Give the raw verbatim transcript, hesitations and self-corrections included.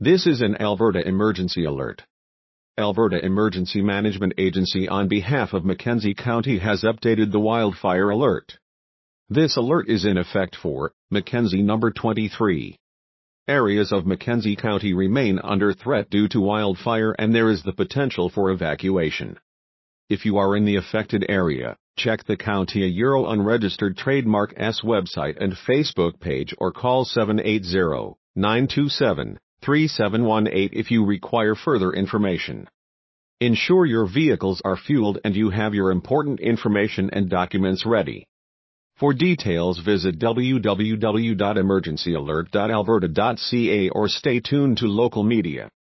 This is an Alberta emergency alert. Alberta Emergency Management Agency on behalf of Mackenzie County has updated the wildfire alert. This alert is in effect for Mackenzie number twenty-three. Areas of Mackenzie County remain under threat due to wildfire and there is the potential for evacuation. If you are in the affected area, check the County Euro Unregistered Trademark S website and Facebook page or call seven eight zero, nine two seven, three seven one eight if you require further information. Ensure your vehicles are fueled and you have your important information and documents ready. For details visit w w w dot emergency alert dot alberta dot c a or stay tuned to local media.